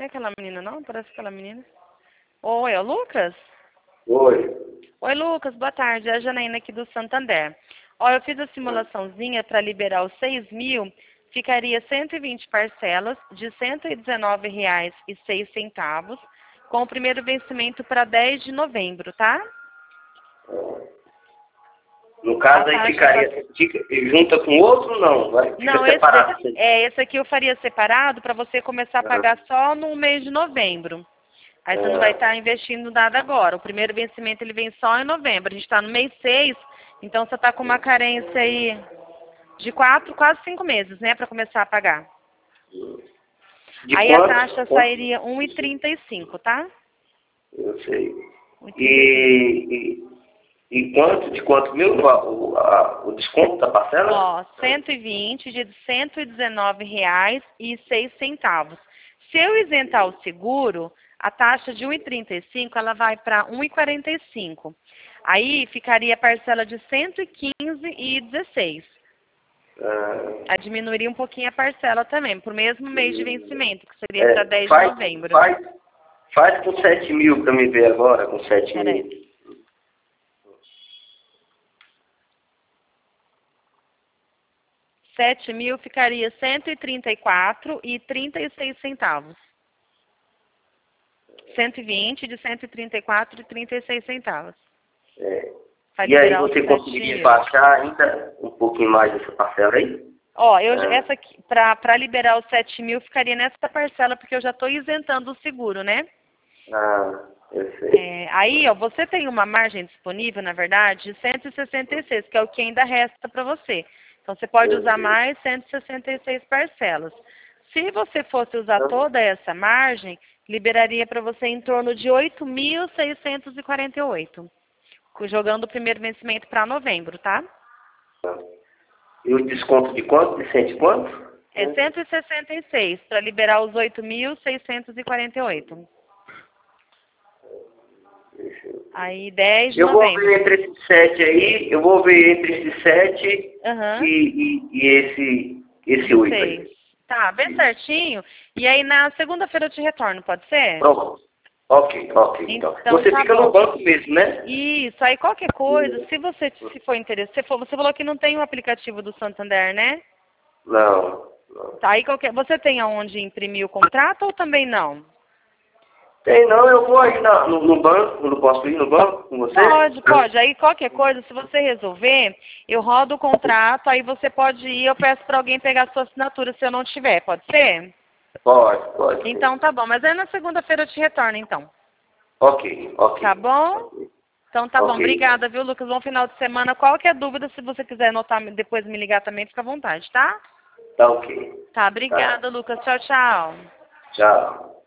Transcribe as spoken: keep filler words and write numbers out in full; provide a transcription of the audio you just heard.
Não é aquela menina, não? Parece aquela menina. Oi, é o Lucas? Oi. Oi, Lucas, boa tarde. É a Janaína aqui do Santander. Ó, eu fiz a simulaçãozinha para liberar os seis mil, ficaria cento e vinte parcelas de cento e dezenove reais e seis centavos, com o primeiro vencimento para dez de novembro, tá? No caso A aí taxa ficaria, fica, junta com outro não? Vai, fica Não, esse, separado. daqui- é, esse aqui eu faria separado para você começar a Ah, pagar só no mês de novembro. Aí você não vai ah, estar investindo nada agora. O primeiro vencimento ele vem só em novembro. A gente está no mês seis, então você está com uma carência aí de quatro, quase cinco meses, né, para começar a pagar. de Aí a quanto? taxa Quanto? sairia um e trinta e cinco, tá? Eu sei. um e trinta e cinco. E, e, e quanto? De quanto mil o, a, o desconto da parcela? Ó, cento e vinte de cento e dezenove reais e seis centavos. Se eu isentar o seguro, a taxa de um e trinta e cinco ela vai para um e quarenta e cinco. Aí ficaria a parcela de cento e quinze e dezesseis. Ah, Aí diminuiria um pouquinho a parcela também, para o mesmo mês de vencimento, que seria para é, dez de faz, novembro. faz, faz com sete mil para me ver agora, com sete Peraí. mil. sete mil ficaria cento e trinta e quatro e trinta e seis centavos. cento e vinte de cento e trinta e quatro e trinta e seis centavos. É. Para E aí liberar os você sete conseguiria mil. baixar ainda um pouquinho mais dessa parcela aí? Ó, eu, Ah, essa aqui, para liberar os sete mil, ficaria nessa parcela, porque eu já estou isentando o seguro, né? ah, eu sei. É, aí, ó, você tem uma margem disponível, na verdade, de cento e sessenta e seis, que é o que ainda resta para você. Então, você pode Eu usar sei. mais cento e sessenta e seis parcelas. Se você fosse usar Então, toda essa margem, liberaria para você em torno de oito mil seiscentos e quarenta e oito, jogando o primeiro vencimento para novembro, tá? e o desconto de quanto? De cento e quanto? É cento e sessenta e seis para liberar os oito mil seiscentos e quarenta e oito. Deixa eu... Aí dez de eu vou ver novembro. entre esses sete aí, eu vou ver entre esses sete Aham. e, e, e esse, esse De oito seis. aí. Tá, bem certinho. E aí na segunda-feira eu te retorno, pode ser? Pronto. Ok, ok, então. Então Você tá fica no bom. banco mesmo, né? Isso, aí qualquer coisa, se você se for interessado, você for- você falou que não tem o aplicativo do Santander, né? Não, não. Tá, aí qualquer. Você tem aonde imprimir o contrato ou também não? Tem não, eu vou aí na, no, no banco, não posso ir no banco com você? Pode, pode. Aí qualquer coisa, se você resolver, eu rodo o contrato, aí você pode ir, eu peço para alguém pegar a sua assinatura se eu não tiver, pode ser? Pode, pode. Então tá bom, mas aí na segunda-feira eu te retorno então. Ok, ok. Tá bom? Ok. Então tá bom. Ok. Obrigada, viu, Lucas? Bom final de semana. Qualquer dúvida, se você quiser anotar depois me ligar também, fica à vontade, tá? Tá ok. Tá, Tá. obrigada, Lucas. Tchau, tchau. Tchau.